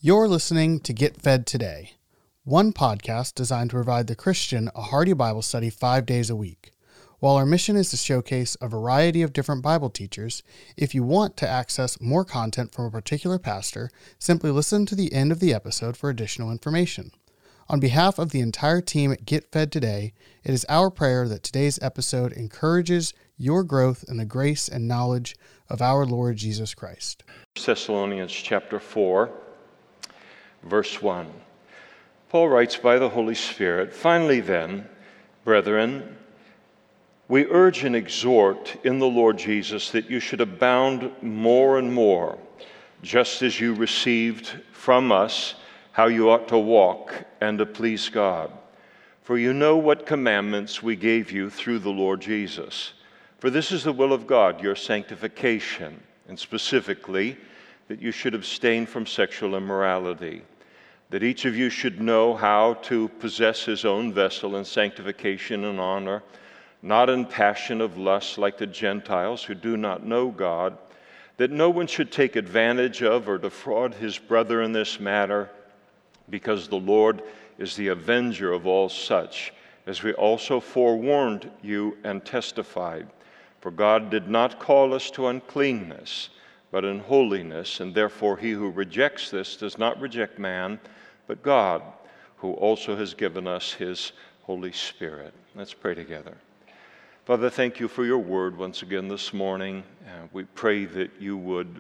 You're listening to Get Fed Today, one podcast designed to provide the Christian a hearty Bible study 5 days a week. While our mission is to showcase a variety of different Bible teachers, if you want to access more content from a particular pastor, simply listen to the end of the episode for additional information. On behalf of the entire team at Get Fed Today, it is our prayer that today's episode encourages your growth in the grace and knowledge of our Lord Jesus Christ. Thessalonians chapter 4, verse 1. Paul writes by the Holy Spirit, "Finally then, brethren, we urge and exhort in the Lord Jesus that you should abound more and more, just as you received from us how you ought to walk and to please God. For you know what commandments we gave you through the Lord Jesus. For this is the will of God, your sanctification, and specifically that you should abstain from sexual immorality, that each of you should know how to possess his own vessel in sanctification and honor, not in passion of lust like the Gentiles who do not know God, that no one should take advantage of or defraud his brother in this matter, because the Lord is the avenger of all such, as we also forewarned you and testified. For God did not call us to uncleanness, but in holiness, and therefore he who rejects this does not reject man, but God, who also has given us his Holy Spirit." Let's pray together. Father, thank you for your word once again this morning. We pray that you would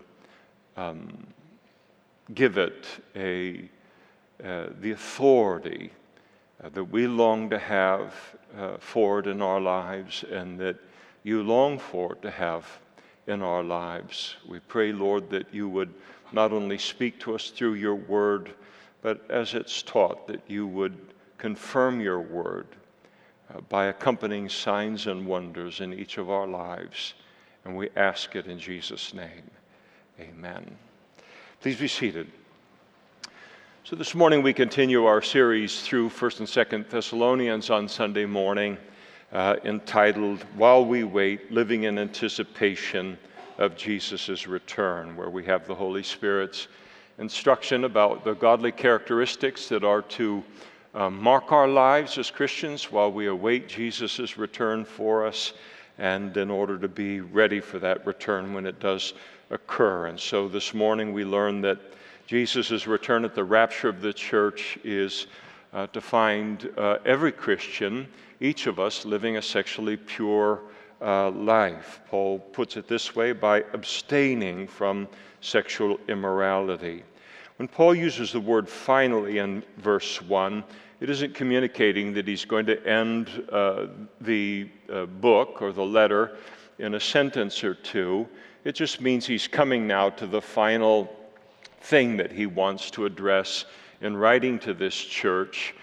give it the authority that we long to have for it in our lives, and that you long for it to have in our lives. We pray, Lord, that you would not only speak to us through your word, but as it's taught, that you would confirm your word by accompanying signs and wonders in each of our lives. And we ask it in Jesus' name. Amen. Please be seated. So this morning we continue our series through 1st and 2nd Thessalonians on Sunday morning, entitled, "While We Wait, Living in Anticipation of Jesus' Return," where we have the Holy Spirit's instruction about the godly characteristics that are to mark our lives as Christians while we await Jesus' return for us, and in order to be ready for that return when it does occur. And so this morning we learn that Jesus' return at the rapture of the church is to find every Christian, each of us, living a sexually pure life. Paul puts it this way, by abstaining from sexual immorality. When Paul uses the word "finally" in verse 1, it isn't communicating that he's going to end the book or the letter in a sentence or two. It just means he's coming now to the final thing that he wants to address in writing to this church.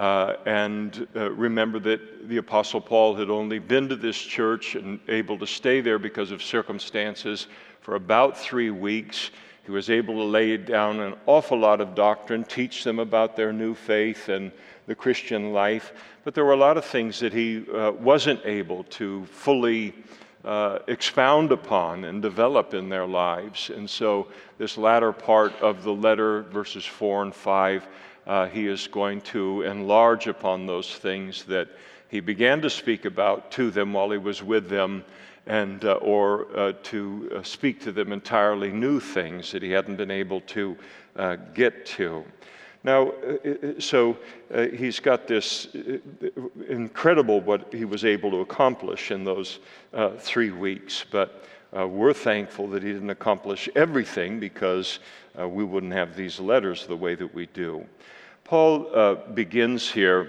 Remember that the Apostle Paul had only been to this church and able to stay there because of circumstances for about 3 weeks. He was able to lay down an awful lot of doctrine, teach them about their new faith and the Christian life, but there were a lot of things that he wasn't able to fully expound upon and develop in their lives. And so this latter part of the letter, verses 4 and 5, he is going to enlarge upon those things that he began to speak about to them while he was with them, and to speak to them entirely new things that he hadn't been able to get to. Now, he's got this incredible what he was able to accomplish in those 3 weeks, but we're thankful that he didn't accomplish everything, because we wouldn't have these letters the way that we do. Paul begins here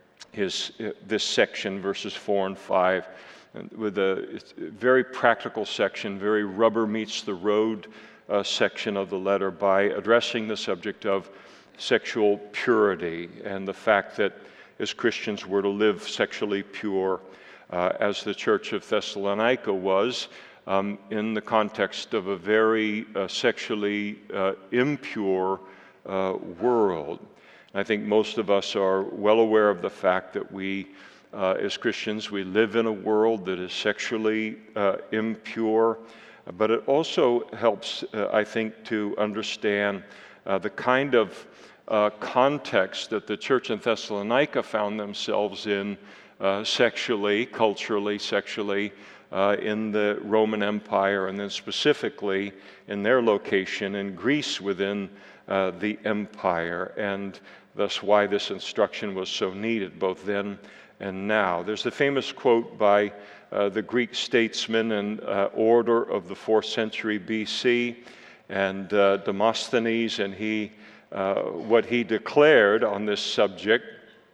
this section, verses 4 and 5, with a very practical section, very rubber meets the road section of the letter, by addressing the subject of sexual purity and the fact that as Christians we're to live sexually pure, as the church of Thessalonica was, in the context of a very sexually impure world. I think most of us are well aware of the fact that we, as Christians, we live in a world that is sexually impure, but it also helps, I think, to understand the kind of context that the church in Thessalonica found themselves in sexually, culturally, sexually, in the Roman Empire, and then specifically in their location in Greece within the empire, and thus why this instruction was so needed both then and now. There's the famous quote by the Greek statesman and orator of the 4th century BC, and Demosthenes, and what he declared on this subject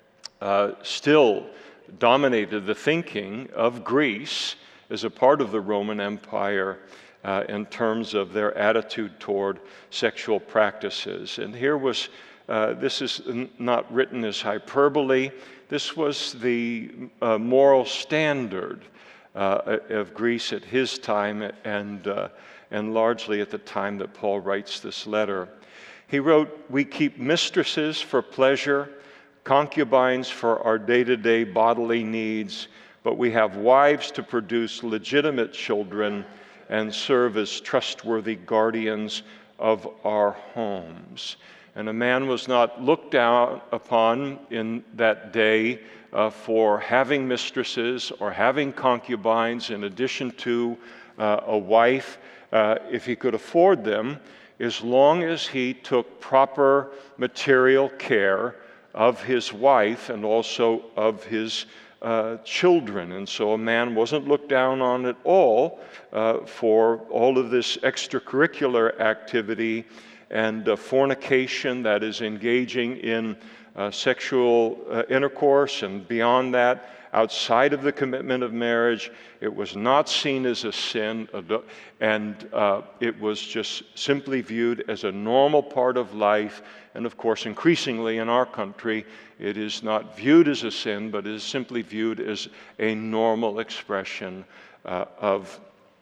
still dominated the thinking of Greece as a part of the Roman Empire in terms of their attitude toward sexual practices. And here was, this is not written as hyperbole, this was the moral standard of Greece at his time, and largely at the time that Paul writes this letter. He wrote, "We keep mistresses for pleasure, concubines for our day-to-day bodily needs, but we have wives to produce legitimate children and serve as trustworthy guardians of our homes." And a man was not looked down upon in that day for having mistresses or having concubines in addition to a wife, if he could afford them, as long as he took proper material care of his wife and also of his children. And so a man wasn't looked down on at all for all of this extracurricular activity and fornication, that is engaging in sexual intercourse, and beyond that, outside of the commitment of marriage. It was not seen as a sin, and it was just simply viewed as a normal part of life. And of course, increasingly in our country, it is not viewed as a sin, but is simply viewed as a normal expression of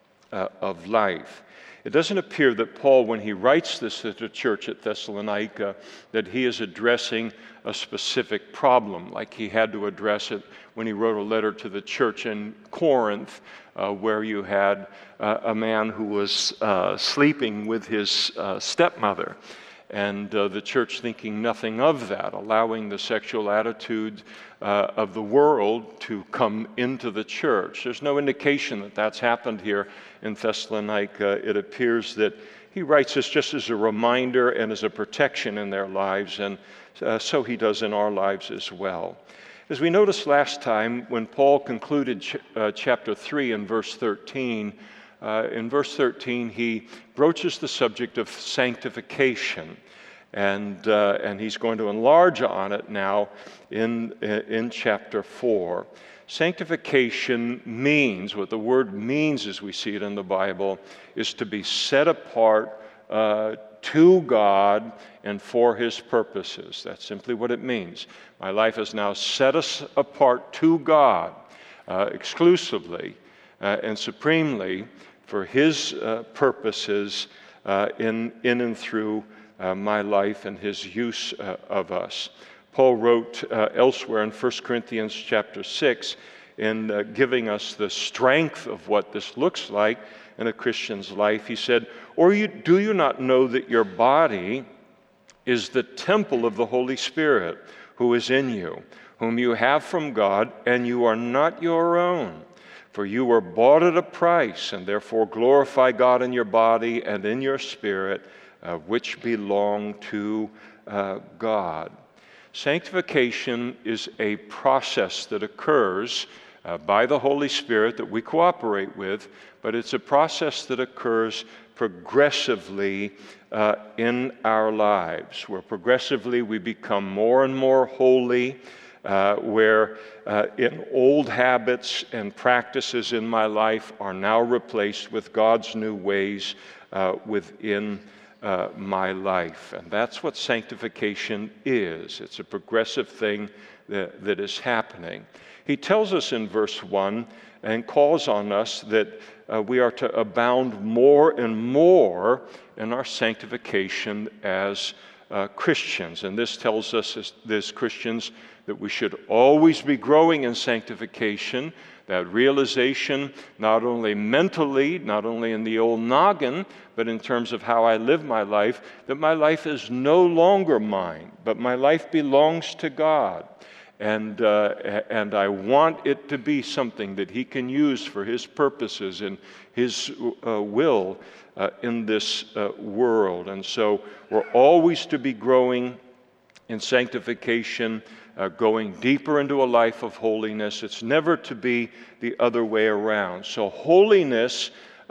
life. It doesn't appear that Paul, when he writes this to the church at Thessalonica, that he is addressing a specific problem, like he had to address it when he wrote a letter to the church in Corinth, where you had a man who was sleeping with his stepmother, and the church thinking nothing of that, allowing the sexual attitude of the world to come into the church. There's no indication that that's happened here in Thessalonica. It appears that he writes this just as a reminder and as a protection in their lives, and so he does in our lives as well. As we noticed last time, when Paul concluded chapter 3 and verse 13, in verse 13 he broaches the subject of sanctification, and he's going to enlarge on it now in chapter 4. Sanctification means, what the word means as we see it in the Bible, is to be set apart to God and for His purposes. That's simply what it means. My life is now set us apart to God exclusively and supremely for His purposes in and through my life and His use of us. Paul wrote elsewhere in 1 Corinthians chapter 6, in giving us the strength of what this looks like in a Christian's life. He said, do you not know that your body is the temple of the Holy Spirit who is in you, whom you have from God, and you are not your own? For you were bought at a price, and therefore glorify God in your body and in your spirit, which belong to God. Sanctification is a process that occurs by the Holy Spirit that we cooperate with, but it's a process that occurs progressively in our lives, where progressively we become more and more holy, where in old habits and practices in my life are now replaced with God's new ways within my life. And that's what sanctification is. It's a progressive thing that is happening. He tells us in verse 1 and calls on us that we are to abound more and more in our sanctification as Christians. And this tells us as Christians that we should always be growing in sanctification, that realization not only mentally, not only in the old noggin, but in terms of how I live my life, that my life is no longer mine, but my life belongs to God. And I want it to be something that He can use for His purposes and His will in this world. And so we're always to be growing in sanctification, going deeper into a life of holiness. It's never to be the other way around. So holiness,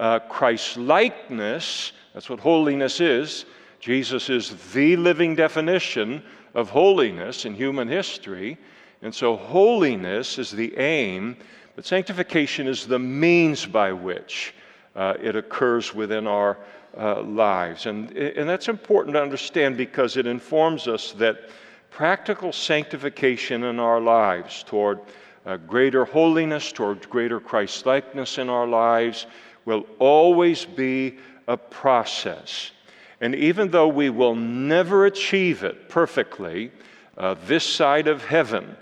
Christ-likeness, that's what holiness is. Jesus is the living definition of holiness in human history. And so holiness is the aim, but sanctification is the means by which it occurs within our lives. And that's important to understand because it informs us that practical sanctification in our lives toward greater holiness, toward greater Christ-likeness in our lives will always be a process. And even though we will never achieve it perfectly this side of heaven,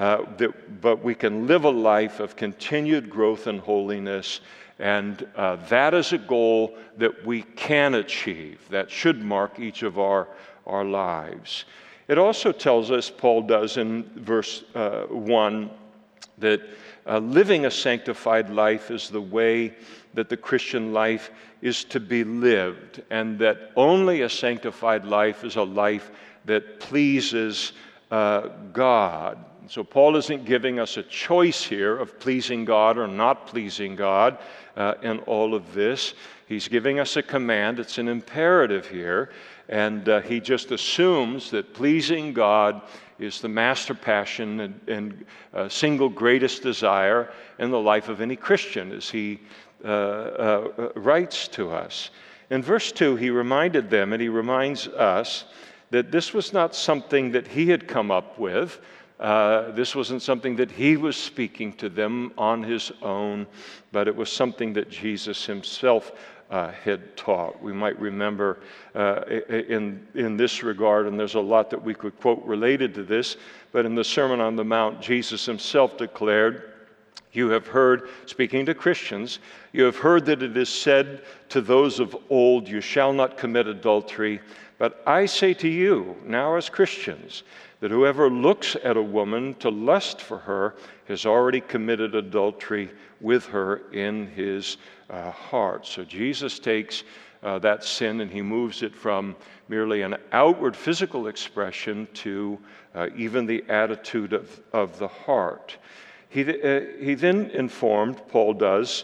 but we can live a life of continued growth in holiness, and that is a goal that we can achieve. That should mark each of our lives. It also tells us, Paul does in verse 1, that living a sanctified life is the way that the Christian life is to be lived, and that only a sanctified life is a life that pleases God. So Paul isn't giving us a choice here of pleasing God or not pleasing God in all of this. He's giving us a command. It's an imperative here. And he just assumes that pleasing God is the master passion and single greatest desire in the life of any Christian, as he writes to us. In verse 2, he reminded them, and he reminds us, that this was not something that he had come up with. This wasn't something that he was speaking to them on his own, but it was something that Jesus himself had taught. We might remember in this regard, and there's a lot that we could quote related to this, but in the Sermon on the Mount, Jesus himself declared, "You have heard," speaking to Christians, "you have heard that it is said to those of old, 'You shall not commit adultery.' But I say to you, now as Christians, that whoever looks at a woman to lust for her has already committed adultery with her in his heart." So Jesus takes that sin and he moves it from merely an outward physical expression to even the attitude of the heart. He then informed, Paul does,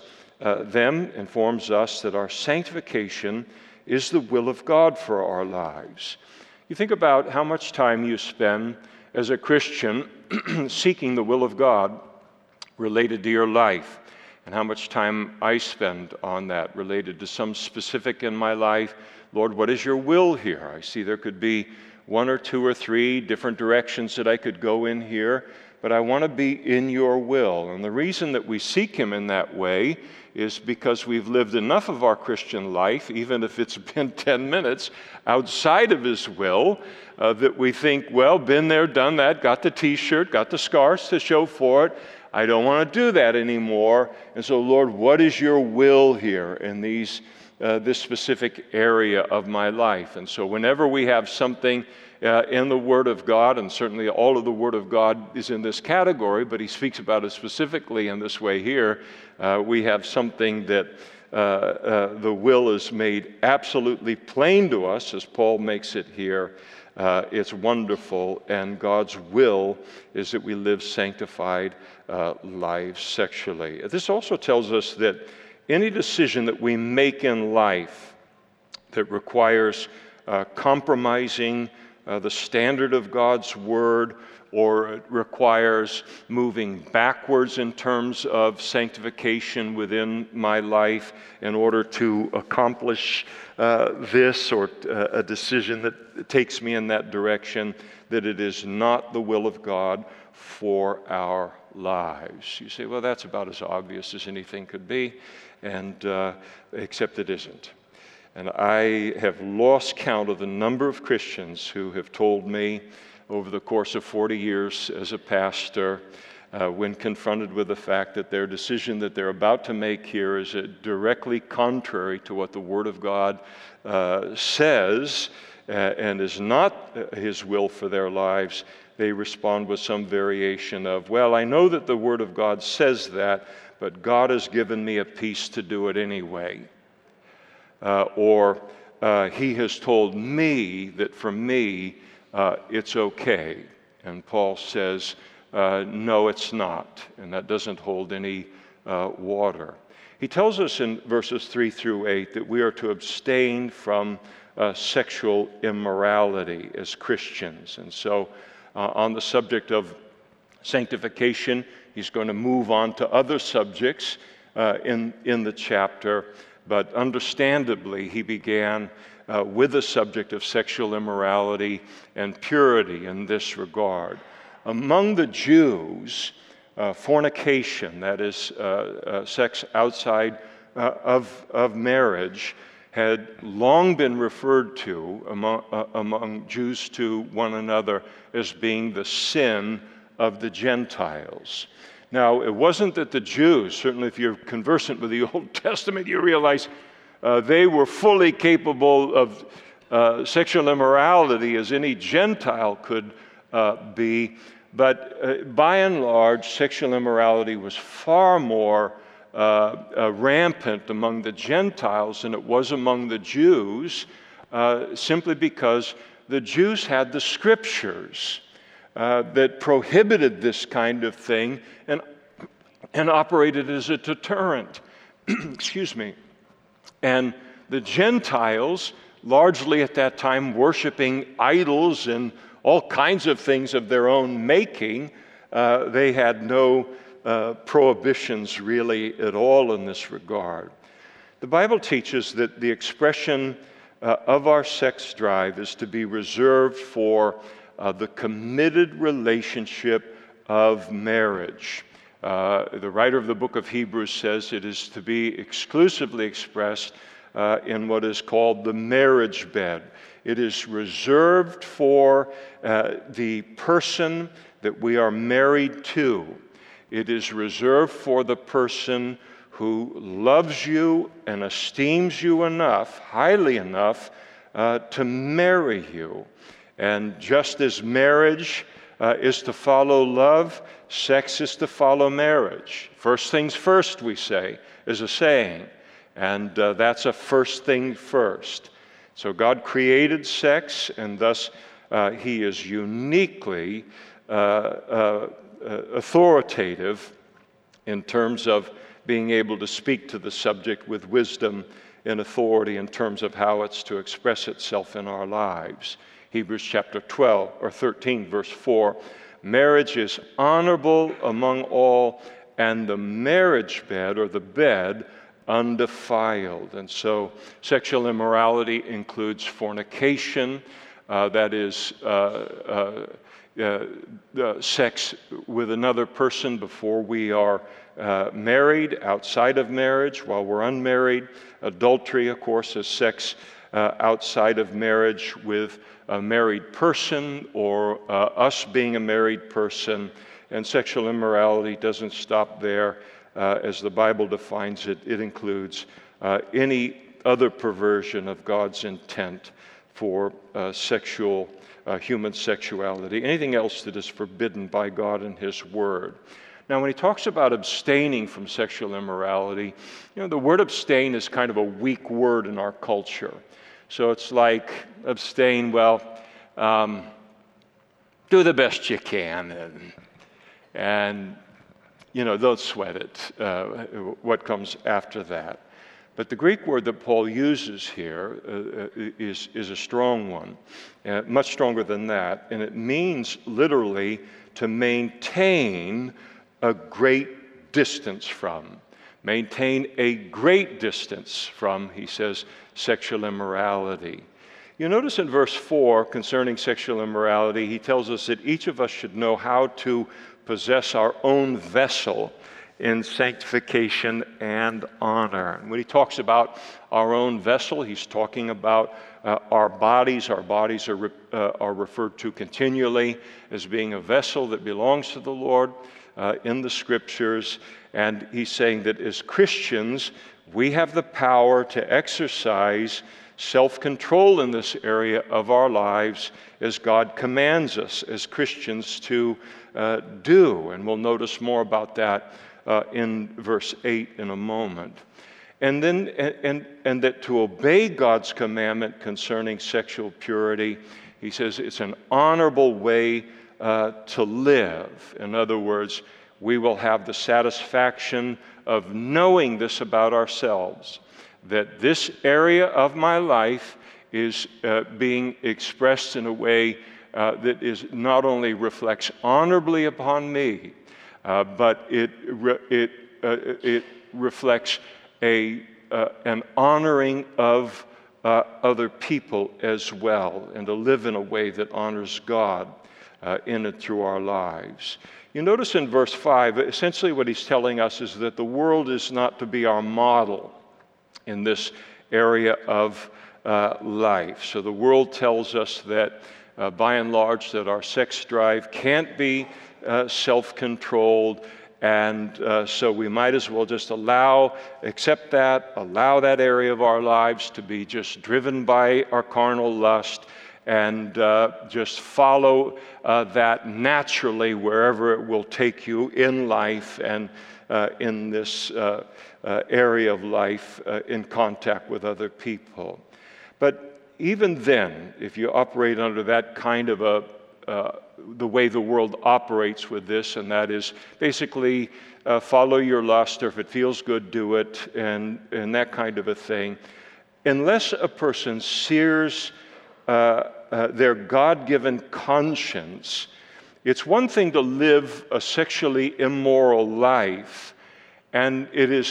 informs us that our sanctification is the will of God for our lives. You think about how much time you spend as a Christian seeking the will of God related to your life, and how much time I spend on that related to some specific in my life. Lord, what is your will here? I see there could be one or two or three different directions that I could go in here, but I want to be in your will. And the reason that we seek him in that way is because we've lived enough of our Christian life, even if it's been 10 minutes, outside of his will, that we think, well, been there, done that, got the t-shirt, got the scars to show for it. I don't want to do that anymore. And so, Lord, what is your will here in this specific area of my life? And so whenever we have something in the Word of God, and certainly all of the Word of God is in this category, but he speaks about it specifically in this way here, we have something that the will is made absolutely plain to us, as Paul makes it here. It's wonderful, and God's will is that we live sanctified lives sexually. This also tells us that any decision that we make in life that requires compromising the standard of God's Word, or it requires moving backwards in terms of sanctification within my life in order to accomplish this, or a decision that takes me in that direction, that it is not the will of God for our lives. You say, well, that's about as obvious as anything could be, and except it isn't. And I have lost count of the number of Christians who have told me over the course of 40 years as a pastor, when confronted with the fact that their decision that they're about to make here is directly contrary to what the Word of God says and is not His will for their lives, they respond with some variation of, well, I know that the Word of God says that, but God has given me a peace to do it anyway. Or He has told me that for me, it's okay. And Paul says, no, it's not. And that doesn't hold any water. He tells us in verses 3 through 8 that we are to abstain from sexual immorality as Christians. And so on the subject of sanctification, he's going to move on to other subjects in the chapter. But understandably, he began with the subject of sexual immorality and purity in this regard. Among the Jews, fornication, that is, sex outside of marriage, had long been referred to among Jews to one another as being the sin of the Gentiles. Now, it wasn't that the Jews, certainly if you're conversant with the Old Testament, you realize they were fully capable of sexual immorality as any Gentile could be, but by and large, sexual immorality was far more rampant among the Gentiles than it was among the Jews, simply because the Jews had the Scriptures that prohibited this kind of thing and operated as a deterrent. Excuse me. And the Gentiles, largely at that time worshiping idols and all kinds of things of their own making, they had no prohibitions really at all in this regard. The Bible teaches that the expression of our sex drive is to be reserved for the committed relationship of marriage. The writer of the book of Hebrews says it is to be exclusively expressed in what is called the marriage bed. It is reserved for the person that we are married to. It is reserved for the person who loves you and esteems you enough, highly enough, to marry you. And just as marriage is to follow love, sex is to follow marriage. First things first, we say, is a saying. And that's a first thing first. So God created sex, and thus He is uniquely authoritative in terms of being able to speak to the subject with wisdom and authority in terms of how it's to express itself in our lives. Hebrews chapter 12 or 13, verse 4, marriage is honorable among all, and the marriage bed or the bed undefiled. And so sexual immorality includes fornication, that is sex with another person before we are married, outside of marriage, while we're unmarried. Adultery, of course, is sex outside of marriage with a married person or us being a married person. And sexual immorality doesn't stop there. As the Bible defines it, it includes any other perversion of God's intent for human sexuality, anything else that is forbidden by God and His Word. Now, when he talks about abstaining from sexual immorality, the word abstain is kind of a weak word in our culture. So it's like abstain, well, do the best you can, and don't sweat it, what comes after that. But the Greek word that Paul uses here is a strong one, much stronger than that, and it means literally to maintain a great distance from. Maintain a great distance from, he says, sexual immorality. You notice in verse 4 concerning sexual immorality, he tells us that each of us should know how to possess our own vessel in sanctification and honor. And when he talks about our own vessel, he's talking about our bodies. Our bodies are referred to continually as being a vessel that belongs to the Lord in the Scriptures. And he's saying that as Christians, we have the power to exercise self-control in this area of our lives as God commands us as Christians to do. And we'll notice more about that in verse 8 in a moment. And then, and that to obey God's commandment concerning sexual purity, he says it's an honorable way to live. In other words, we will have the satisfaction of knowing this about ourselves, that this area of my life is being expressed in a way that is not only reflects honorably upon me, but it reflects an honoring of other people as well, and to live in a way that honors God in and through our lives. You notice in verse 5, essentially what he's telling us is that the world is not to be our model in this area of life. So the world tells us that, by and large, that our sex drive can't be self-controlled, and so we might as well just accept that, allow that area of our lives to be just driven by our carnal lust, and just follow that naturally wherever it will take you in life and in this area of life in contact with other people. But even then, if you operate under that kind of the way the world operates with this, and that is basically follow your lust, or if it feels good, do it, and that kind of a thing, unless a person sears their God-given conscience, it's one thing to live a sexually immoral life, and it is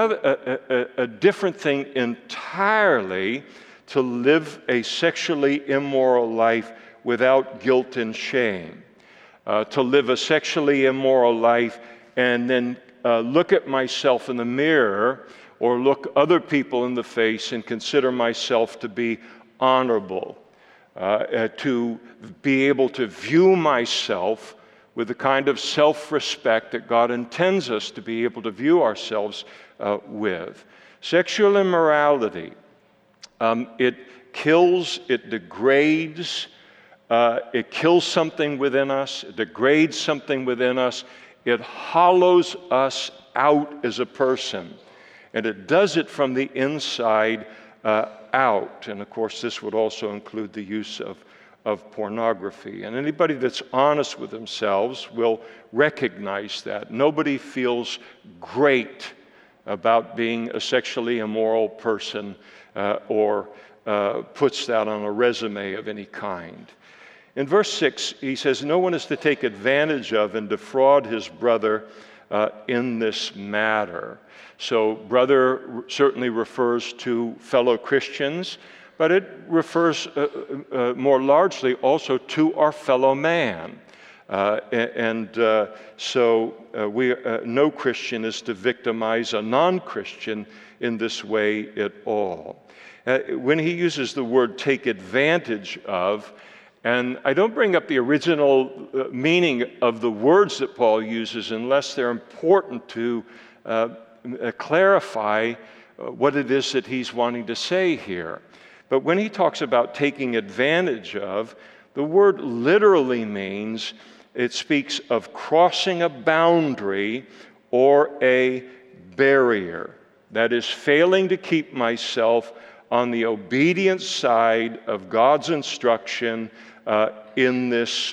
a different thing entirely to live a sexually immoral life without guilt and shame. To live a sexually immoral life and then look at myself in the mirror or look other people in the face and consider myself to be honorable. To be able to view myself with the kind of self-respect that God intends us to be able to view ourselves with. Sexual immorality, it kills, it degrades, it kills something within us, it degrades something within us, it hollows us out as a person, and it does it from the inside out. And of course, this would also include the use of pornography. And anybody that's honest with themselves will recognize that. Nobody feels great about being a sexually immoral person or puts that on a resume of any kind. In verse 6, he says, no one is to take advantage of and defraud his brother in this matter. So brother certainly refers to fellow Christians, but it refers more largely also to our fellow man. So no Christian is to victimize a non-Christian in this way at all. When he uses the word take advantage of, and I don't bring up the original meaning of the words that Paul uses unless they're important to clarify what it is that he's wanting to say here. But when he talks about taking advantage of, the word literally means it speaks of crossing a boundary or a barrier. That is, failing to keep myself on the obedient side of God's instruction in this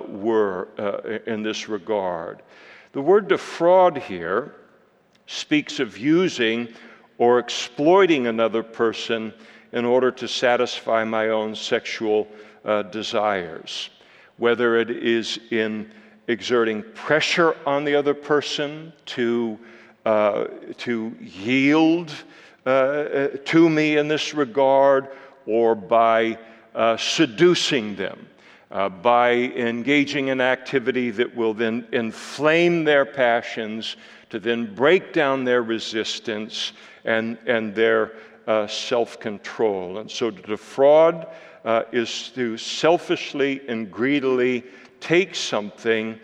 regard. The word defraud here speaks of using or exploiting another person in order to satisfy my own sexual desires, whether it is in exerting pressure on the other person to yield to me in this regard, or by seducing them, by engaging in activity that will then inflame their passions to then break down their resistance and their self-control. And so to defraud is to selfishly and greedily take something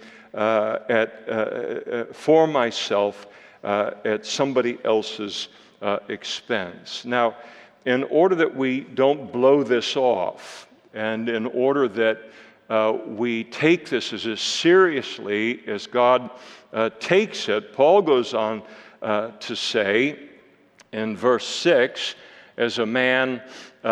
for myself at somebody else's expense. Now, in order that we don't blow this off, and in order that we take this as seriously as God takes it, Paul goes on to say in verse 6, as a man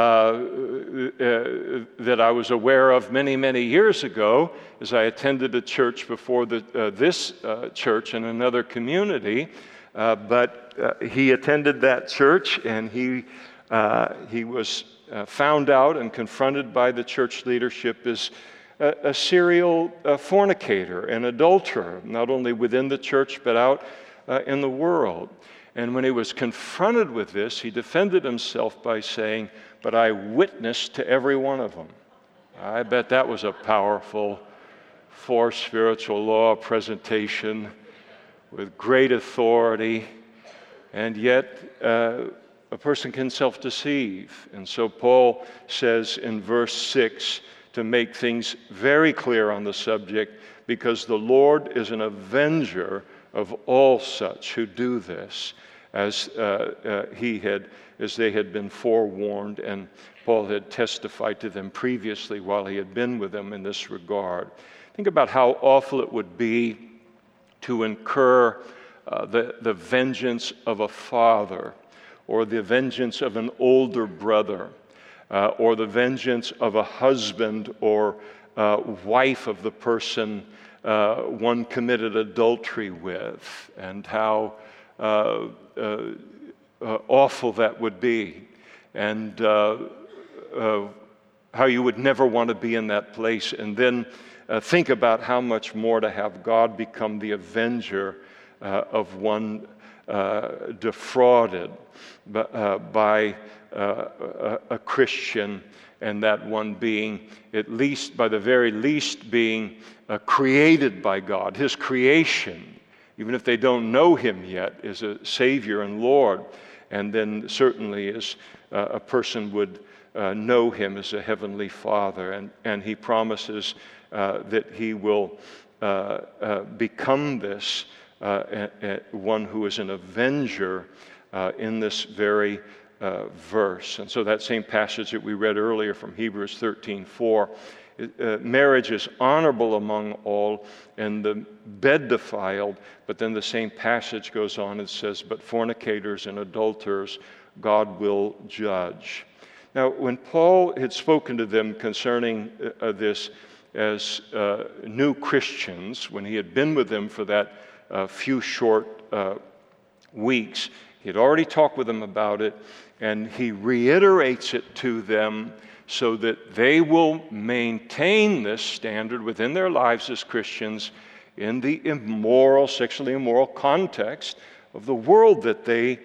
that I was aware of many, many years ago, as I attended a church before this church in another community, but he attended that church, and he was found out and confronted by the church leadership as a serial fornicator and adulterer, not only within the church but out in the world. And when he was confronted with this, he defended himself by saying, "But I witnessed to every one of them." I bet that was a powerful spiritual law presentation with great authority, and yet a person can self-deceive. And so Paul says in verse 6, to make things very clear on the subject, because the Lord is an avenger of all such who do this, as they had been forewarned, and Paul had testified to them previously while he had been with them in this regard. Think about how awful it would be to incur the vengeance of a father, or the vengeance of an older brother, or the vengeance of a husband or wife of the person one committed adultery with, and how awful that would be, and how you would never want to be in that place. And then think about how much more to have God become the avenger of one defrauded by a Christian, and that one being, at least by the very least, being created by God. His creation, even if they don't know him yet, is a Savior and Lord, and then certainly as a person would know him as a Heavenly Father. And he promises that he will become this one who is an avenger in this very verse. And so that same passage that we read earlier from Hebrews 13:4, marriage is honorable among all, and the bed defiled. But then the same passage goes on and says, but fornicators and adulterers God will judge. Now, when Paul had spoken to them concerning this as new Christians, when he had been with them for that few short weeks, he had already talked with them about it, and he reiterates it to them so that they will maintain this standard within their lives as Christians in the immoral, sexually immoral context of the world that they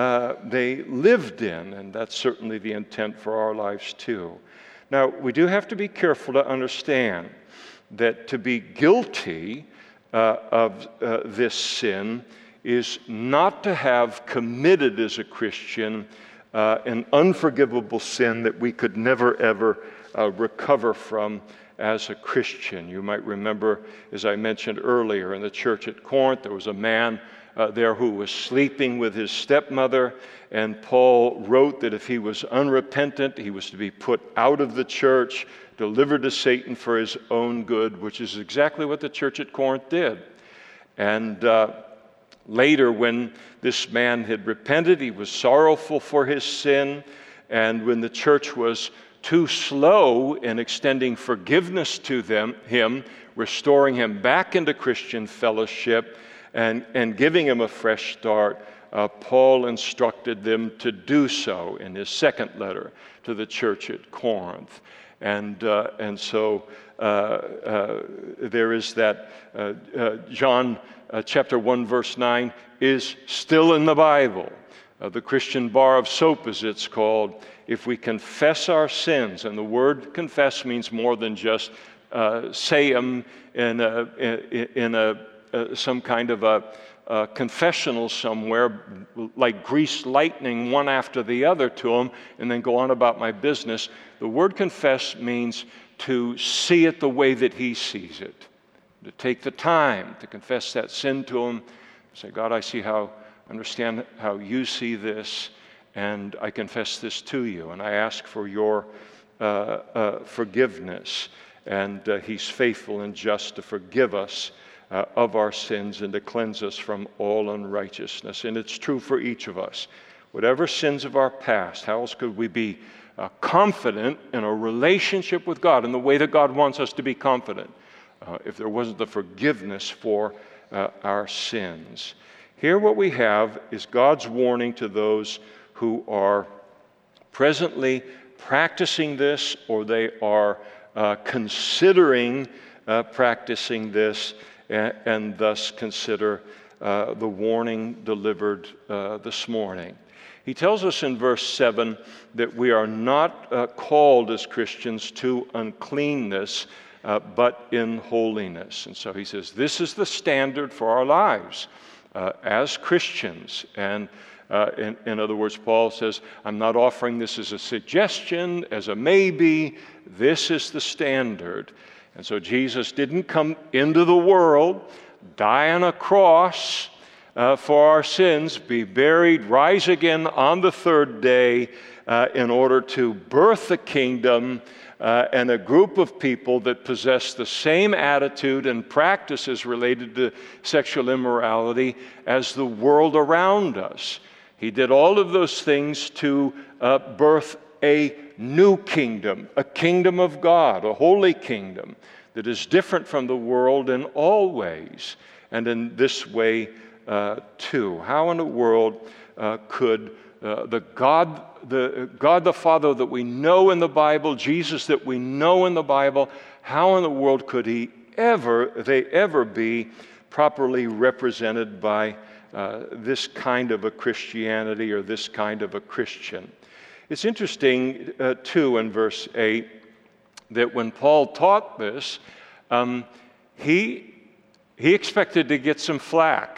lived in, and that's certainly the intent for our lives too. Now, we do have to be careful to understand that to be guilty of this sin is not to have committed as a Christian an unforgivable sin that we could never, ever recover from as a Christian. You might remember, as I mentioned earlier, in the church at Corinth, there was a man there who was sleeping with his stepmother, and Paul wrote that if he was unrepentant, he was to be put out of the church, delivered to Satan for his own good, which is exactly what the church at Corinth did. And later, when this man had repented, he was sorrowful for his sin, and when the church was too slow in extending forgiveness to him, restoring him back into Christian fellowship, and giving him a fresh start, Paul instructed them to do so in his second letter to the church at Corinth. And so there is that John chapter 1, verse 9 is still in the Bible. The Christian bar of soap, as it's called. If we confess our sins, and the word confess means more than just say them in some kind of confessional somewhere, like greased lightning, one after the other to them, and then go on about my business. The word confess means to see it the way that he sees it, to take the time to confess that sin to him, say, God, I understand how you see this, and I confess this to you, and I ask for your forgiveness. And he's faithful and just to forgive us of our sins and to cleanse us from all unrighteousness. And it's true for each of us. Whatever sins of our past, how else could we be confident in a relationship with God in the way that God wants us to be confident if there wasn't the forgiveness for our sins? Here what we have is God's warning to those who are presently practicing this, or they are considering practicing this, and thus consider the warning delivered this morning. He tells us in verse 7 that we are not called as Christians to uncleanness, but in holiness. And so he says, this is the standard for our lives as Christians. And in other words, Paul says, I'm not offering this as a suggestion, as a maybe. This is the standard. And so Jesus didn't come into the world, die on a cross for our sins, be buried, rise again on the third day in order to birth the kingdom and a group of people that possess the same attitude and practices related to sexual immorality as the world around us. He did all of those things to birth a new kingdom, a kingdom of God, a holy kingdom that is different from the world in all ways, and in this way too. How in the world could the God the Father that we know in the Bible, Jesus that we know in the Bible, how in the world could they ever be properly represented by this kind of a Christianity or this kind of a Christian? It's interesting, too, in verse 8, that when Paul taught this, he expected to get some flack.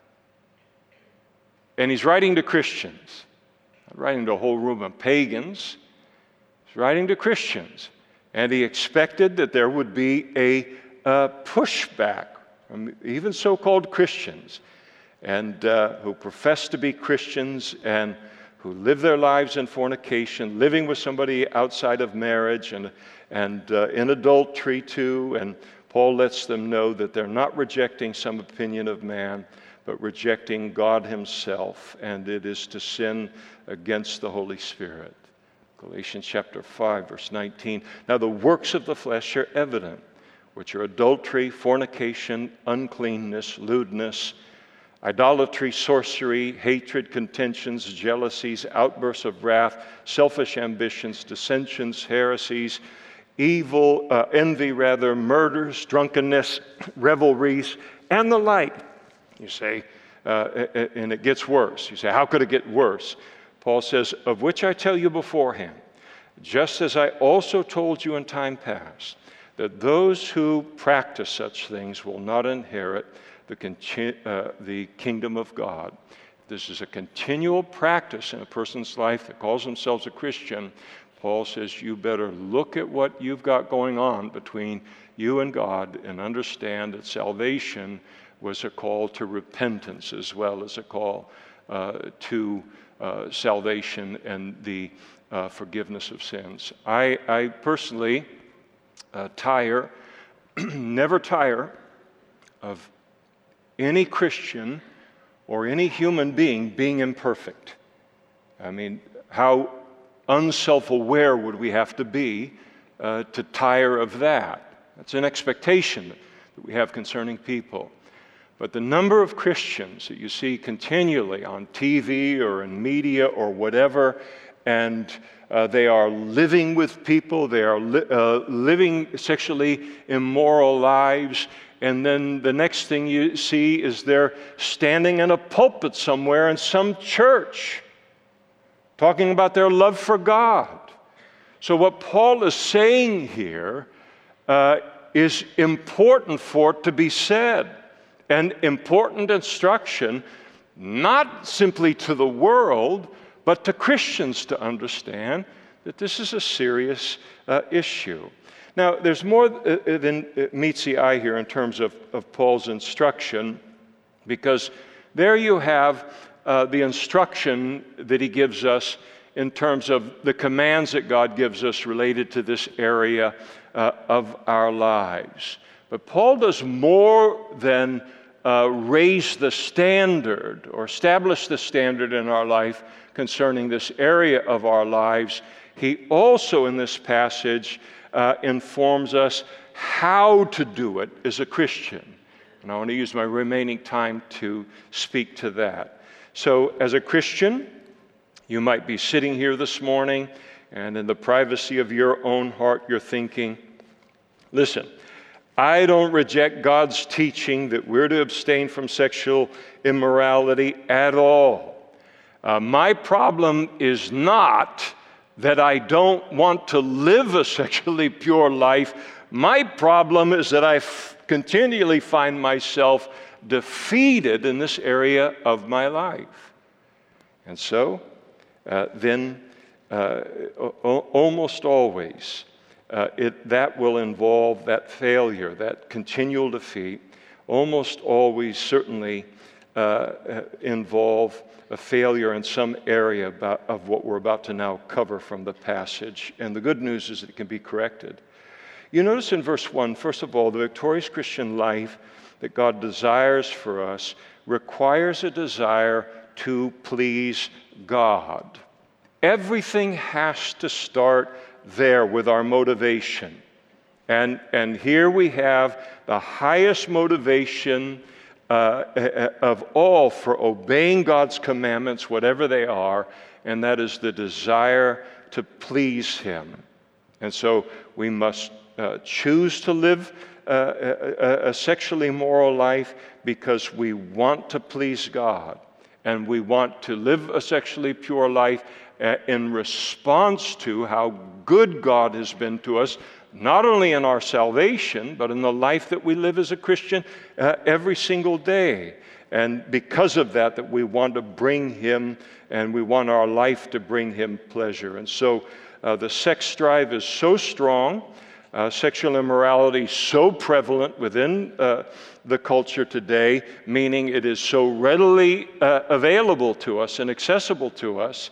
And he's writing to Christians, not writing to a whole room of pagans. He's writing to Christians. And he expected that there would be a pushback from even so-called Christians, and who profess to be Christians and who live their lives in fornication, living with somebody outside of marriage and in adultery too. And Paul lets them know that they're not rejecting some opinion of man, but rejecting God himself, and it is to sin against the Holy Spirit. Galatians chapter 5, verse 19. Now the works of the flesh are evident, which are adultery, fornication, uncleanness, lewdness, idolatry, sorcery, hatred, contentions, jealousies, outbursts of wrath, selfish ambitions, dissensions, heresies, envy, murders, drunkenness, revelries, and the like. You say, and it gets worse. You say, how could it get worse? Paul says, of which I tell you beforehand, just as I also told you in time past, that those who practice such things will not inherit the kingdom of God. This is a continual practice in a person's life that calls themselves a Christian. Paul says you better look at what you've got going on between you and God and understand that salvation was a call to repentance as well as a call to salvation and the forgiveness of sins. I personally never tire of any Christian or any human being imperfect. I mean, how unself-aware would we have to be to tire of that? That's an expectation that we have concerning people. But the number of Christians that you see continually on TV or in media or whatever, and they are living with people, they are living sexually immoral lives, and then the next thing you see is they're standing in a pulpit somewhere in some church talking about their love for God. So what Paul is saying here is important for it to be said. and important instruction, not simply to the world, but to Christians to understand that this is a serious issue. Now, there's more than meets the eye here in terms of Paul's instruction, because there you have the instruction that he gives us in terms of the commands that God gives us related to this area of our lives. But Paul does more than raise the standard or establish the standard in our life concerning this area of our lives. He also, in this passage, informs us how to do it as a Christian. And I want to use my remaining time to speak to that. So, as a Christian, you might be sitting here this morning, and in the privacy of your own heart, you're thinking, listen, I don't reject God's teaching that we're to abstain from sexual immorality at all. My problem is not that I don't want to live a sexually pure life. My problem is that I continually find myself defeated in this area of my life. And so, almost always, that will involve that failure, that continual defeat, almost always certainly involve a failure in some area of what we're about to now cover from the passage. And the good news is that it can be corrected. You notice in verse 1, first of all, the victorious Christian life that God desires for us requires a desire to please God. Everything has to start there with our motivation. And here we have the highest motivation of all for obeying God's commandments, whatever they are, and that is the desire to please Him. And so we must choose to live a sexually moral life because we want to please God. And we want to live a sexually pure life in response to how good God has been to us, not only in our salvation, but in the life that we live as a Christian every single day. And because of that we want to bring Him, and we want our life to bring Him pleasure. And so the sex drive is so strong, sexual immorality so prevalent within the culture today, meaning it is so readily available to us and accessible to us,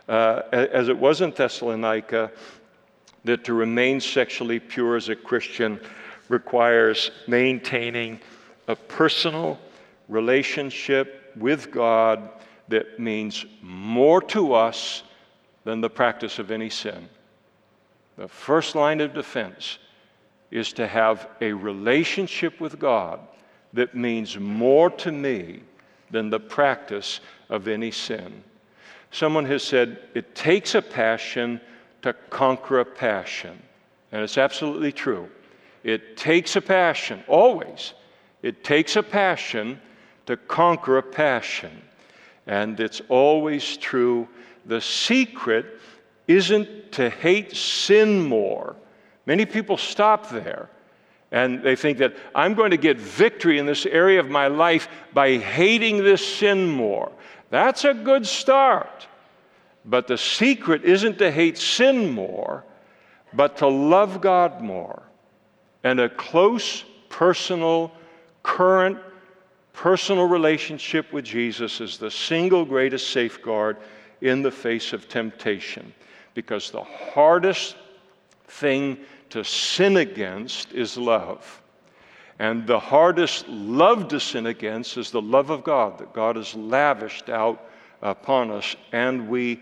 as it was in Thessalonica, that to remain sexually pure as a Christian requires maintaining a personal relationship with God that means more to us than the practice of any sin. The first line of defense is to have a relationship with God that means more to me than the practice of any sin. Someone has said, it takes a passion to conquer a passion. And it's absolutely true. It takes a passion, always. It takes a passion to conquer a passion. And it's always true. The secret isn't to hate sin more. Many people stop there. And they think that I'm going to get victory in this area of my life by hating this sin more. That's a good start. But the secret isn't to hate sin more, but to love God more. And a close, personal, current, personal relationship with Jesus is the single greatest safeguard in the face of temptation. Because the hardest thing to sin against is love. And the hardest love to sin against is the love of God that God has lavished out upon us, and we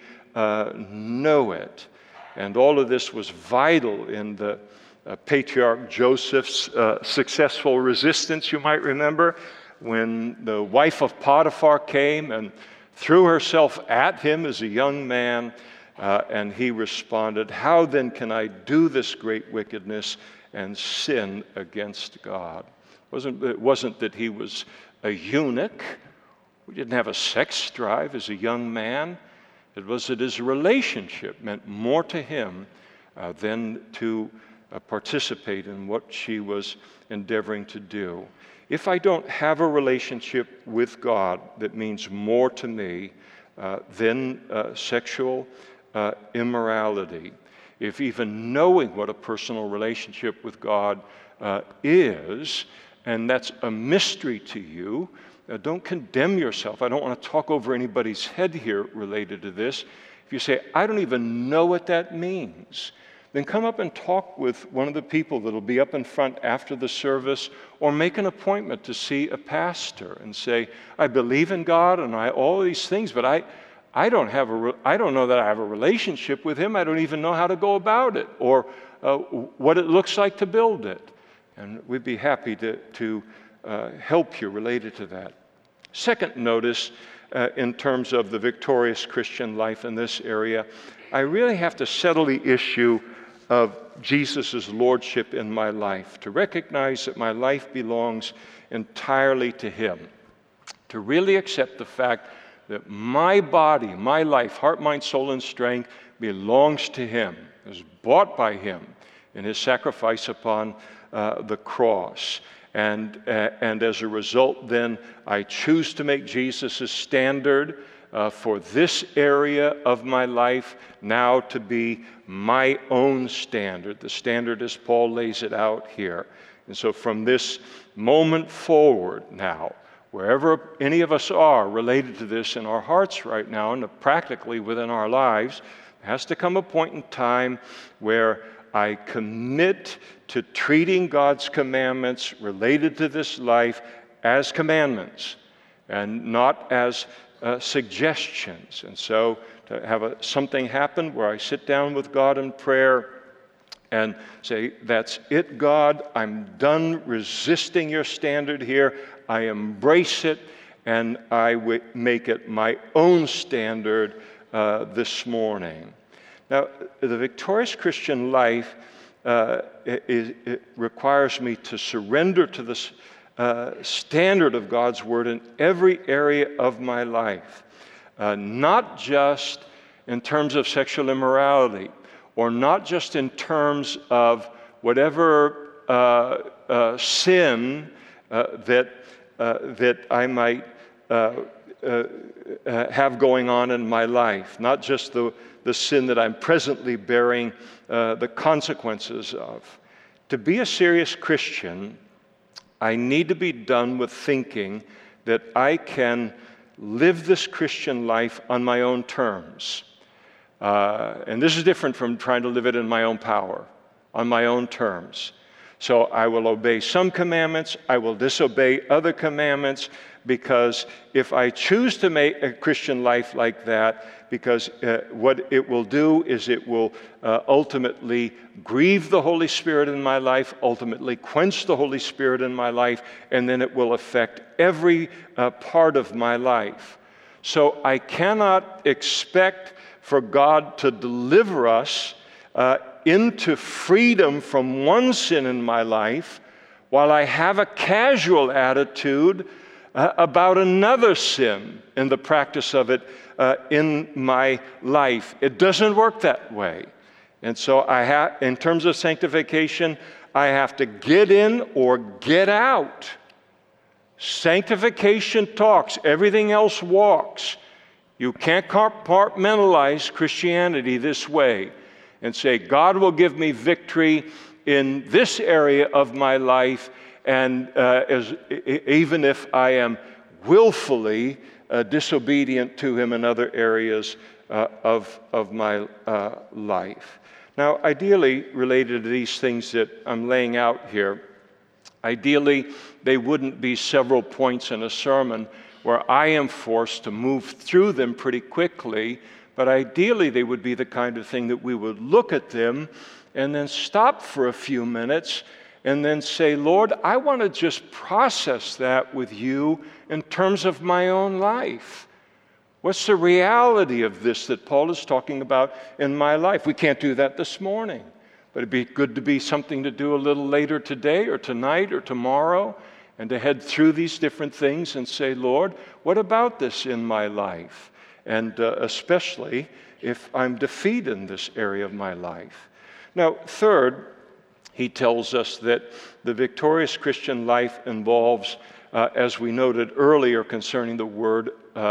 know it. And all of this was vital in the patriarch Joseph's successful resistance, you might remember, when the wife of Potiphar came and threw herself at him as a young man, and he responded, "How then can I do this great wickedness and sin against God?" It wasn't that he was a eunuch. He didn't have a sex drive as a young man. It was that his relationship meant more to him than to participate in what she was endeavoring to do. If I don't have a relationship with God that means more to me than sexual immorality, if even knowing what a personal relationship with God is, and that's a mystery to you, don't condemn yourself. I don't want to talk over anybody's head here related to this. If you say, I don't even know what that means, then come up and talk with one of the people that'll be up in front after the service, or make an appointment to see a pastor and say, I believe in God and all these things, but I don't know that I have a relationship with Him. I don't even know how to go about it or what it looks like to build it. And we'd be happy to help you related to that. Second notice in terms of the victorious Christian life in this area, I really have to settle the issue of Jesus' lordship in my life, to recognize that my life belongs entirely to Him, to really accept the fact that my body, my life, heart, mind, soul, and strength belongs to Him, is bought by Him in His sacrifice upon the cross. And as a result, then, I choose to make Jesus a standard for this area of my life now to be my own standard, the standard as Paul lays it out here. And so from this moment forward now, wherever any of us are related to this in our hearts right now and practically within our lives, there has to come a point in time where I commit to treating God's commandments related to this life as commandments and not as suggestions. And so to have something happen where I sit down with God in prayer and say, that's it, God, I'm done resisting your standard here. I embrace it, and I make it my own standard this morning. Now, the victorious Christian life it requires me to surrender to this standard of God's Word in every area of my life, not just in terms of sexual immorality, or not just in terms of whatever sin that I might have going on in my life, not just the sin that I'm presently bearing the consequences of. To be a serious Christian, I need to be done with thinking that I can live this Christian life on my own terms. And this is different from trying to live it in my own power, on my own terms. So I will obey some commandments, I will disobey other commandments, because if I choose to make a Christian life like that, because what it will do is it will ultimately grieve the Holy Spirit in my life, ultimately quench the Holy Spirit in my life, and then it will affect every part of my life. So I cannot expect for God to deliver us into freedom from one sin in my life while I have a casual attitude about another sin and the practice of it in my life. It doesn't work that way. And so in terms of sanctification, I have to get in or get out. Sanctification talks, everything else walks. You can't compartmentalize Christianity this way and say, God will give me victory in this area of my life, and even if I am willfully disobedient to Him in other areas of my life. Now, ideally, related to these things that I'm laying out here, ideally, they wouldn't be several points in a sermon where I am forced to move through them pretty quickly, but ideally they would be the kind of thing that we would look at them and then stop for a few minutes and then say, Lord, I want to just process that with you in terms of my own life. What's the reality of this that Paul is talking about in my life? We can't do that this morning, but it'd be good to be something to do a little later today or tonight or tomorrow, and to head through these different things and say, Lord, what about this in my life? And especially if I'm defeated in this area of my life. Now, third, he tells us that the victorious Christian life involves, as we noted earlier concerning the word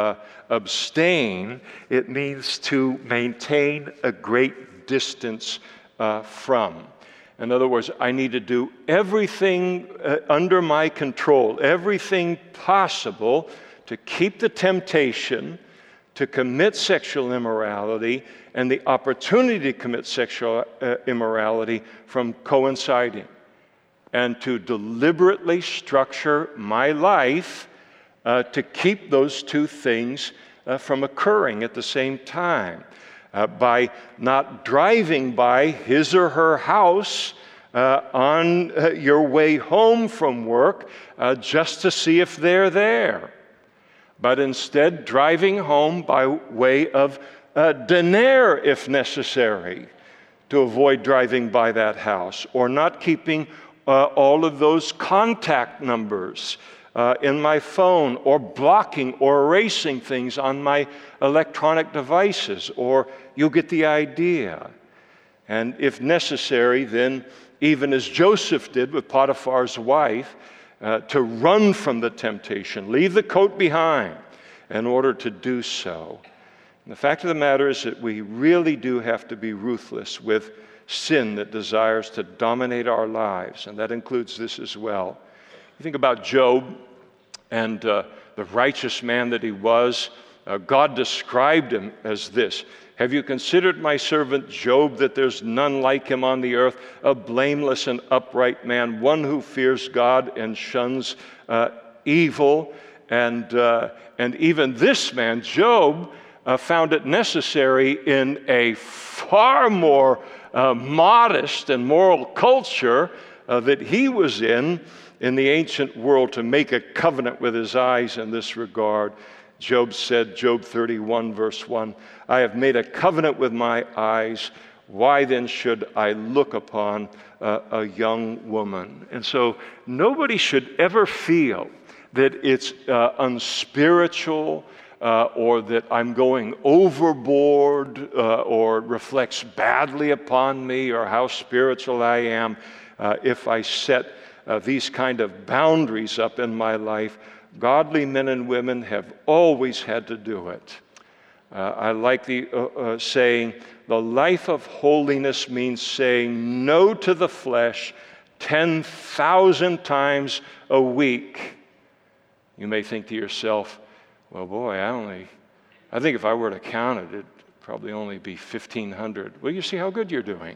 abstain, it means to maintain a great distance from. In other words, I need to do everything under my control, everything possible to keep the temptation to commit sexual immorality and the opportunity to commit sexual immorality from coinciding, and to deliberately structure my life to keep those two things from occurring at the same time. By not driving by his or her house on your way home from work just to see if they're there, but instead driving home by way of diner if necessary to avoid driving by that house, or not keeping all of those contact numbers in my phone, or blocking or erasing things on my electronic devices, or you get the idea. And if necessary, then even as Joseph did with Potiphar's wife, to run from the temptation, leave the coat behind in order to do so. And the fact of the matter is that we really do have to be ruthless with sin that desires to dominate our lives, and that includes this as well. You think about Job and the righteous man that he was. God described him as this: "Have you considered my servant Job, that there's none like him on the earth, a blameless and upright man, one who fears God and shuns evil?" And even this man, Job, found it necessary in a far more modest and moral culture that he was in the ancient world, to make a covenant with his eyes in this regard. Job said, Job 31, verse 1, "I have made a covenant with my eyes. Why then should I look upon a young woman?" And so nobody should ever feel that it's unspiritual or that I'm going overboard or reflects badly upon me, or how spiritual I am if I set these kind of boundaries up in my life. Godly men and women have always had to do it. I like the saying, the life of holiness means saying no to the flesh 10,000 times a week. You may think to yourself, well, boy, I think if I were to count it, it'd probably only be 1,500. Well, you see how good you're doing.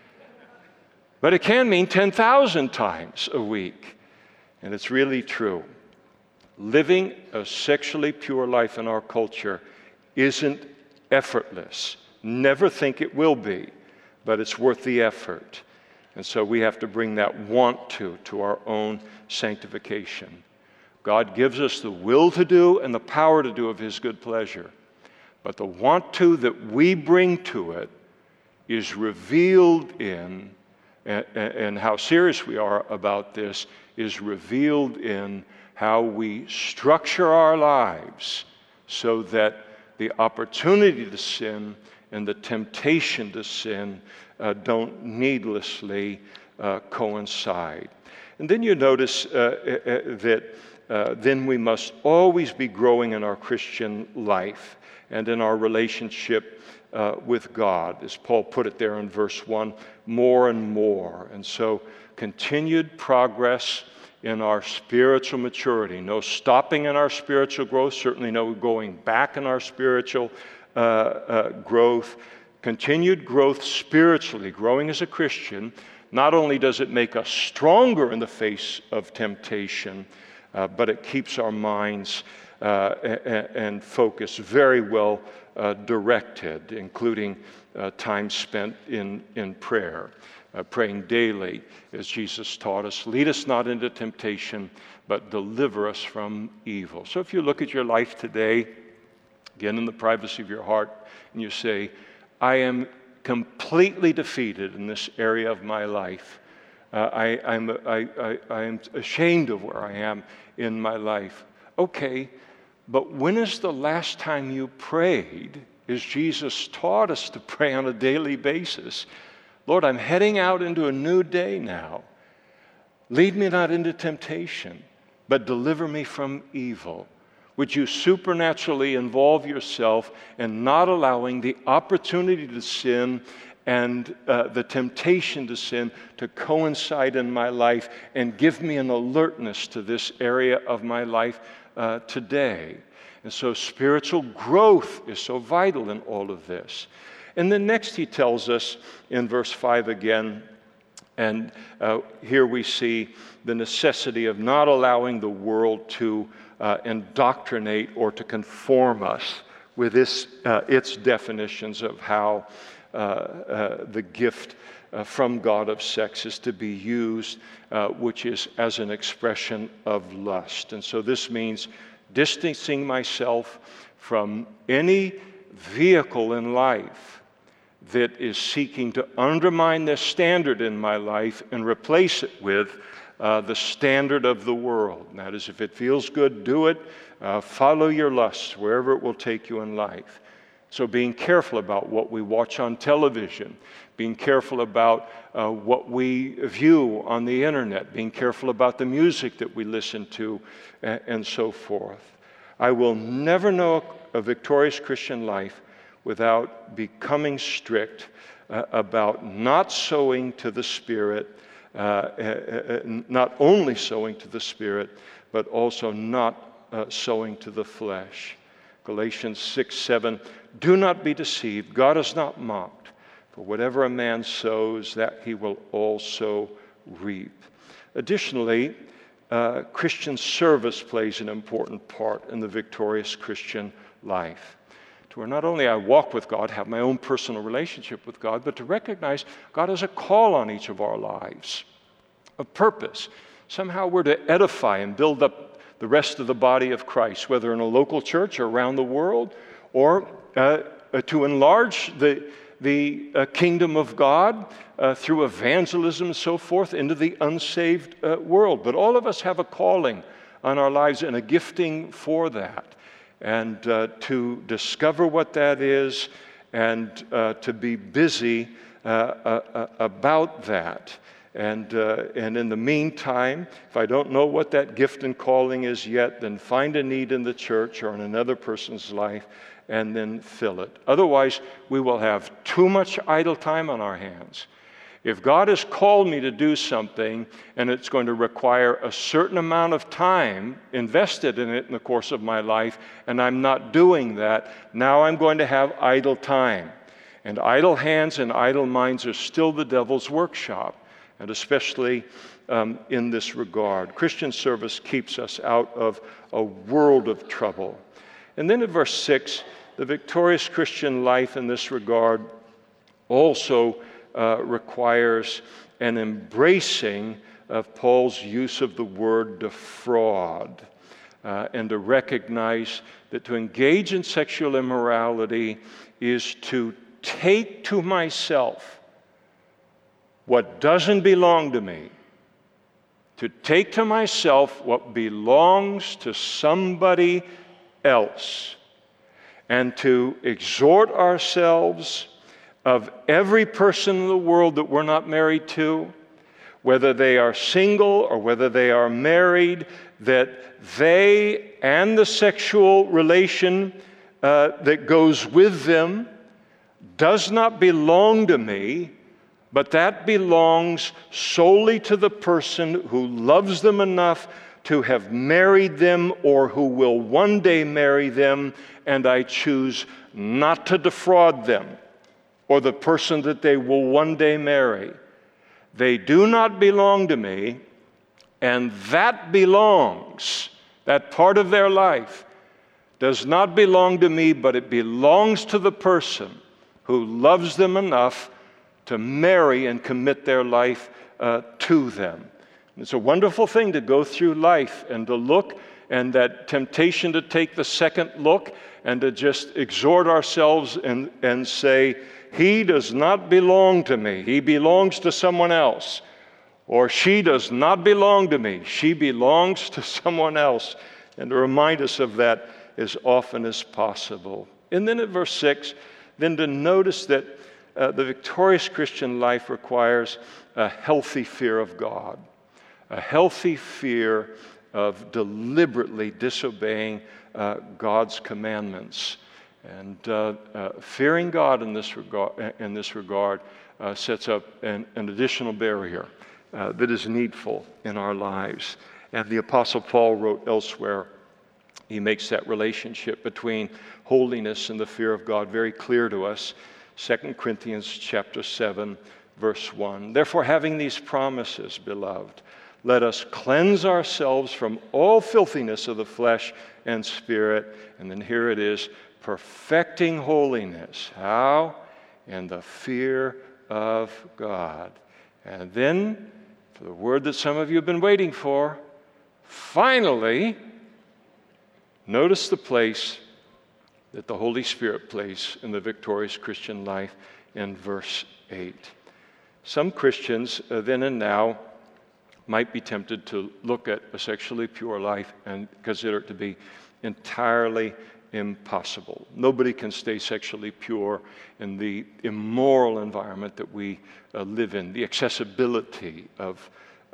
But it can mean 10,000 times a week. And it's really true. Living a sexually pure life in our culture isn't effortless. Never think it will be, but it's worth the effort. And so we have to bring that want to our own sanctification. God gives us the will to do and the power to do of His good pleasure. But the want to that we bring to it is revealed in, and how serious we are about this is revealed in how we structure our lives so that the opportunity to sin and the temptation to sin don't needlessly coincide. And then you notice that then we must always be growing in our Christian life and in our relationship with God. As Paul put it there in verse 1, more and more. And so continued progress in our spiritual maturity. No stopping in our spiritual growth, certainly no going back in our spiritual growth. Continued growth spiritually, growing as a Christian. Not only does it make us stronger in the face of temptation, but it keeps our minds and focus very well directed, including time spent in prayer. Praying daily, as Jesus taught us. Lead us not into temptation, but deliver us from evil. So if you look at your life today, again in the privacy of your heart, and you say, I am completely defeated in this area of my life. I am ashamed of where I am in my life. Okay, but when is the last time you prayed, as Jesus taught us to pray on a daily basis, Lord, I'm heading out into a new day now. Lead me not into temptation, but deliver me from evil. Would you supernaturally involve yourself in not allowing the opportunity to sin and the temptation to sin to coincide in my life, and give me an alertness to this area of my life today. And so spiritual growth is so vital in all of this. And then next he tells us in verse 5 again, and here we see the necessity of not allowing the world to indoctrinate or to conform us with its definitions of how the gift from God of sex is to be used, which is as an expression of lust. And so this means distancing myself from any vehicle in life that is seeking to undermine this standard in my life and replace it with the standard of the world. And that is, if it feels good, do it. Follow your lusts wherever it will take you in life. So being careful about what we watch on television, being careful about what we view on the internet, being careful about the music that we listen to, and so forth. I will never know a victorious Christian life without becoming strict about not sowing to the Spirit, not only sowing to the Spirit, but also not sowing to the flesh. Galatians 6:7, do not be deceived. God is not mocked. For whatever a man sows, that he will also reap. Additionally, Christian service plays an important part in the victorious Christian life. To where not only I walk with God, have my own personal relationship with God, but to recognize God has a call on each of our lives, a purpose. Somehow we're to edify and build up the rest of the body of Christ, whether in a local church or around the world, or to enlarge the kingdom of God through evangelism and so forth into the unsaved world. But all of us have a calling on our lives and a gifting for that. And to discover what that is and to be busy about that. And in the meantime, if I don't know what that gift and calling is yet, then find a need in the church or in another person's life and then fill it. Otherwise, we will have too much idle time on our hands. If God has called me to do something and it's going to require a certain amount of time invested in it in the course of my life, and I'm not doing that, now I'm going to have idle time. And idle hands and idle minds are still the devil's workshop, and especially in this regard. Christian service keeps us out of a world of trouble. And then in verse 6, the victorious Christian life in this regard also requires an embracing of Paul's use of the word defraud, and to recognize that to engage in sexual immorality is to take to myself what doesn't belong to me, to take to myself what belongs to somebody else, and to exhort ourselves of every person in the world that we're not married to, whether they are single or whether they are married, that they and the sexual relation that goes with them does not belong to me, but that belongs solely to the person who loves them enough to have married them or who will one day marry them, and I choose not to defraud them or the person that they will one day marry. They do not belong to me, and that belongs, that part of their life does not belong to me, but it belongs to the person who loves them enough to marry and commit their life to them. It's a wonderful thing to go through life and to look, and that temptation to take the second look and to just exhort ourselves and say, he does not belong to me. He belongs to someone else. Or she does not belong to me. She belongs to someone else. And to remind us of that as often as possible. And then at verse 6, then to notice that the victorious Christian life requires a healthy fear of God, a healthy fear of deliberately disobeying God's commandments. And fearing God in this regard sets up an additional barrier that is needful in our lives. And the Apostle Paul wrote elsewhere, he makes that relationship between holiness and the fear of God very clear to us. 2 Corinthians chapter 7, verse 1. Therefore, having these promises, beloved, let us cleanse ourselves from all filthiness of the flesh and spirit. And then here it is, perfecting holiness. How? In the fear of God. And then, for the word that some of you have been waiting for, finally, notice the place that the Holy Spirit plays in the victorious Christian life in verse 8. Some Christians then and now might be tempted to look at a sexually pure life and consider it to be entirely impossible. Nobody can stay sexually pure in the immoral environment that we live in, the accessibility of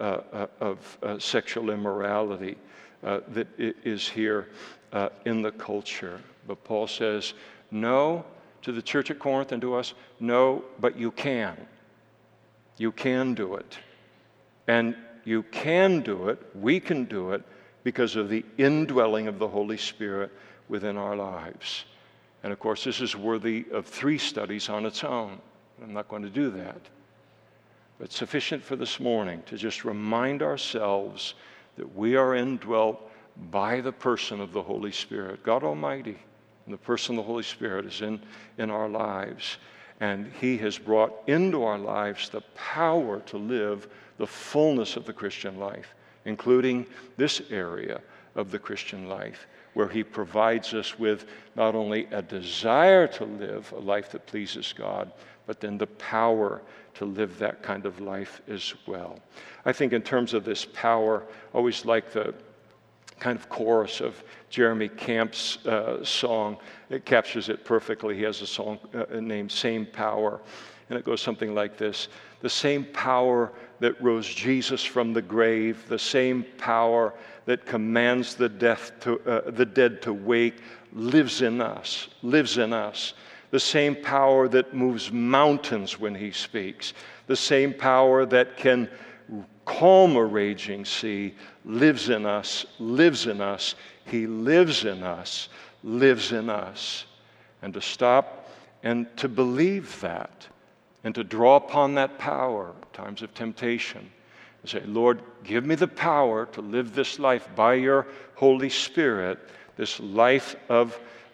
sexual immorality that is here in the culture. But Paul says, no, to the church at Corinth and to us, no, but you can. You can do it. And you can do it, we can do it, because of the indwelling of the Holy Spirit within our lives. And of course, this is worthy of 3 studies on its own. I'm not going to do that. But sufficient for this morning to just remind ourselves that we are indwelt by the person of the Holy Spirit. God Almighty, and the person of the Holy Spirit is in our lives. And He has brought into our lives the power to live the fullness of the Christian life, including this area of the Christian life, where He provides us with not only a desire to live a life that pleases God, but then the power to live that kind of life as well. I think in terms of this power, I always like the kind of chorus of Jeremy Camp's song. It captures it perfectly. He has a song named Same Power, and it goes something like this. The same power that rose Jesus from the grave, the same power that commands the dead to wake, lives in us. The same power that moves mountains when He speaks. The same power that can calm a raging sea lives in us. He lives in us. And to stop and to believe that, and to draw upon that power in times of temptation, and say, Lord, give me the power to live this life by Your Holy Spirit, this life of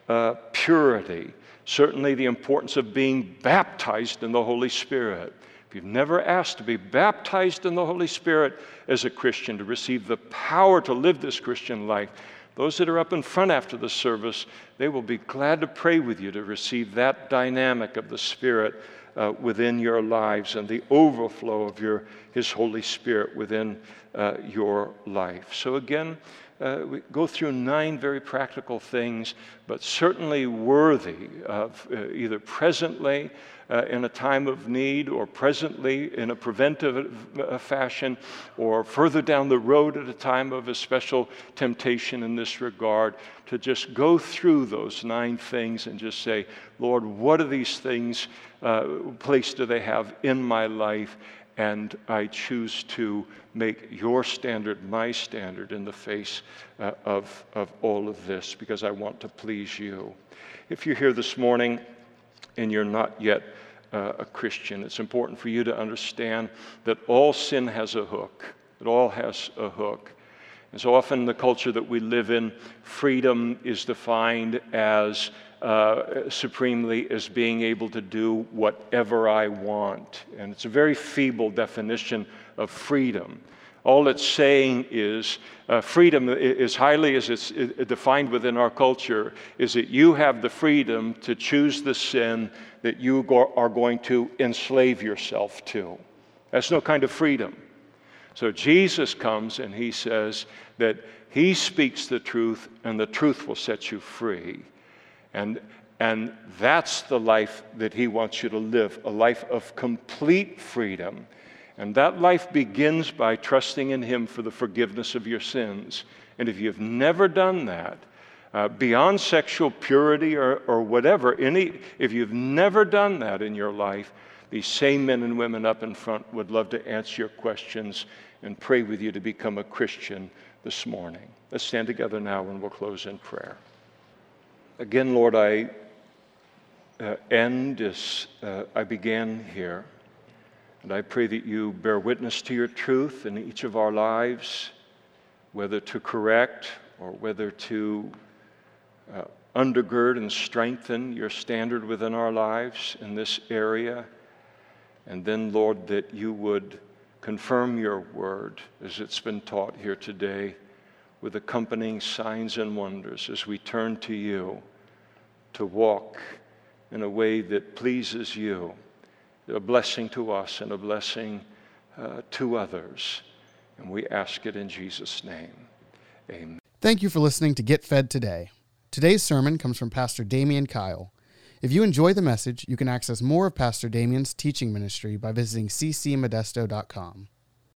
purity. Certainly the importance of being baptized in the Holy Spirit. If you've never asked to be baptized in the Holy Spirit as a Christian, to receive the power to live this Christian life, those that are up in front after the service, they will be glad to pray with you to receive that dynamic of the Spirit within your lives and the overflow of His Holy Spirit within your life. So again, we go through 9 very practical things, but certainly worthy of either presently in a time of need, or presently in a preventive fashion, or further down the road at a time of a special temptation in this regard, to just go through those 9 things and just say, Lord, what are these things, place do they have in my life? And I choose to make Your standard my standard in the face of all of this, because I want to please You. If you're here this morning and you're not yet a Christian, it's important for you to understand that all sin has a hook. It all has a hook. And so often in the culture that we live in, freedom is defined as supremely as being able to do whatever I want. And it's a very feeble definition of freedom. All it's saying is freedom, as highly as it's defined within our culture, is that you have the freedom to choose the sin that you are going to enslave yourself to. That's no kind of freedom. So Jesus comes and He says that He speaks the truth, and the truth will set you free. And And that's the life that He wants you to live, a life of complete freedom. And that life begins by trusting in Him for the forgiveness of your sins. And if you've never done that, beyond sexual purity or whatever, if you've never done that in your life, these same men and women up in front would love to answer your questions and pray with you to become a Christian this morning. Let's stand together now and we'll close in prayer. Again, Lord, I end as I began here. And I pray that you bear witness to your truth in each of our lives, whether to correct or whether to undergird and strengthen your standard within our lives in this area. And then, Lord, that you would confirm your word as it's been taught here today with accompanying signs and wonders as we turn to you to walk in a way that pleases you, a blessing to us and a blessing to others. And we ask it in Jesus' name. Amen. Thank you for listening to Get Fed Today. Today's sermon comes from Pastor Damian Kyle. If you enjoy the message, you can access more of Pastor Damian's teaching ministry by visiting ccmodesto.com.